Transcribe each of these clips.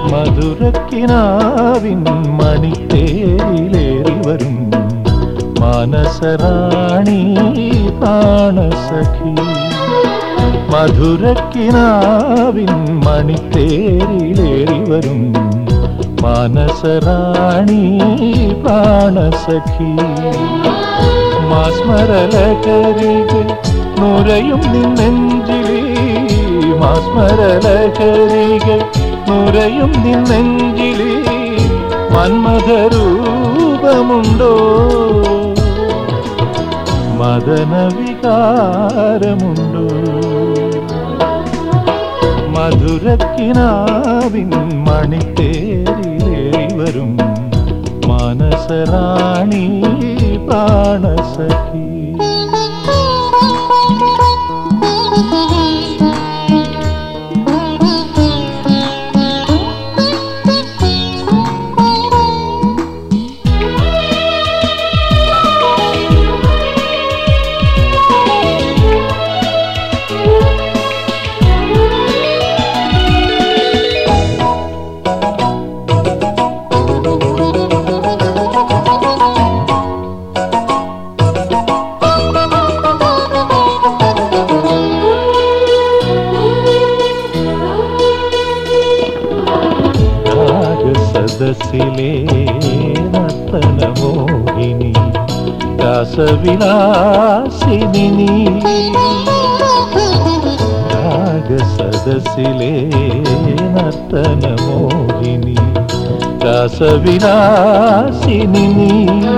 മധുരക്കിനാവിൻ മണിത്തേരിലേറി വരും മാനസറാണി പ്രാണസഖി. മധുരക്കിനാവിൻ മണിത്തേരിലേറി വരും മാനസറാണി പ്രാണസഖി. മാസ്മരലകരികൾ നുരയും നിന്നെഞ്ചിലേ, മാസ്മരലകരികൾ നുരയും നിന്നെഞ്ചിലേ, മന്മഥരൂപമുണ്ടോ മദനവികാരമുണ്ടോ? മധുരക്കിനാവിൻ മണിത്തേരിലേറി വരും മാനസറാണി പ്രാണസഖി. സദസ്സിലെ നർത്തനമോഹിനി രാസവിലാസിനി നീ. രാഗസദസ്സിലെ നർത്തനമോഹിനി രാസവിലാസിനി നീ.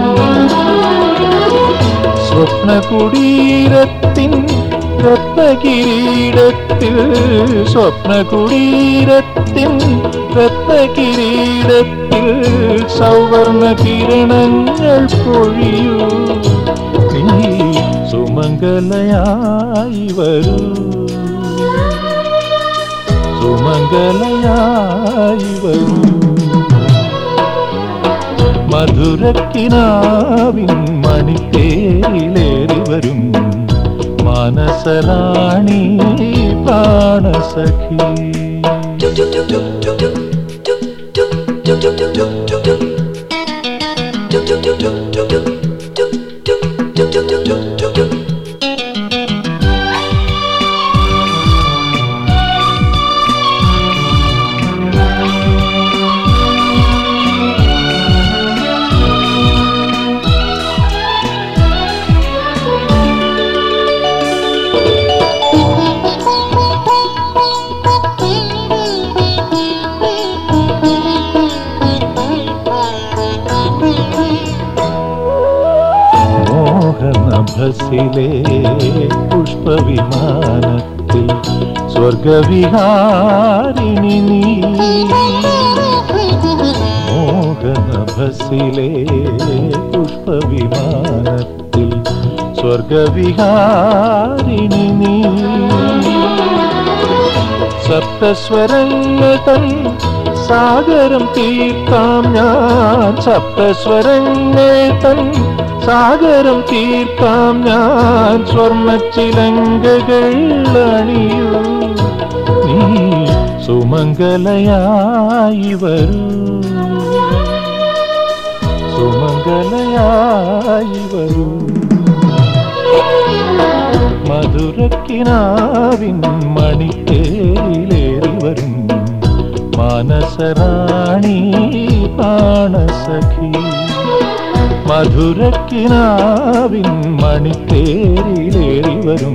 സ്വപ്നകുടീരത്തിൻ രത്നകിരീടത്തിൽ, സ്വപ്നകുടീരത്തിൻ രത്നകിരീടത്തിൽ സൗവർണ കിരണങ്ങൾ പൊഴിയൂ. നീ സുമംഗലയായി വരൂ, സുമംഗലയായി വരൂ. മധുരക്കിനാവിൻ മണിത്തേരിലേറി വരും മാനസറാണി പ്രാണസഖി. മോഹനഭസിലെ പുഷ്പവിമാനത്തിൽ സ്വർഗവിഹാരിണി നീ. മോഹനഭസിലെ പുഷ്പവിമാനത്തിൽ സ്വർഗവിഹാരിണി നീ. സപ്തസ്വരങ്ങൾ തൻ സാഗരം തീർക്കാം ഞാൻ, സപ്തസ്വരങ്ങൾ തൻ സാഗരം തീർക്കാം ഞാൻ. സ്വർണ്ണച്ചിലങ്കകൾ അണിയൂ, നീ സുമംഗലയായി വരൂ, സുമംഗലയായി വരൂ. മധുരക്കിനാവിൻ മണിത്തേരിലേറി വരും മാനസറാണി പ്രാണസഖി. മധുരക്കിനാവിൻ മണിത്തേരിലേറി വരും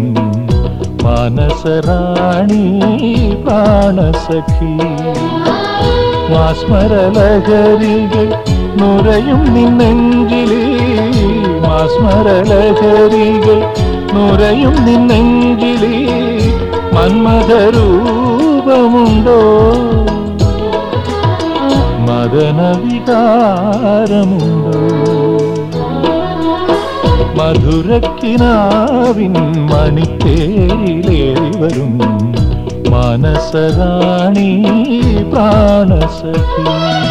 മാനസറാണി പ്രാണസഖി. മാസ്മരലഹരികൾ നുരയും നിന്നെഞ്ചിലേ, മാസ്മരലഹരികൾ നുരയും നിന്നെഞ്ചിലേ, മന്മഥരൂപമുണ്ടോ മദനവികാരമുണ്ടോ? മധുരക്കിനാവിൻ മണിത്തേരിലേറി വരും മാനസറാണി പ്രാണസഖി.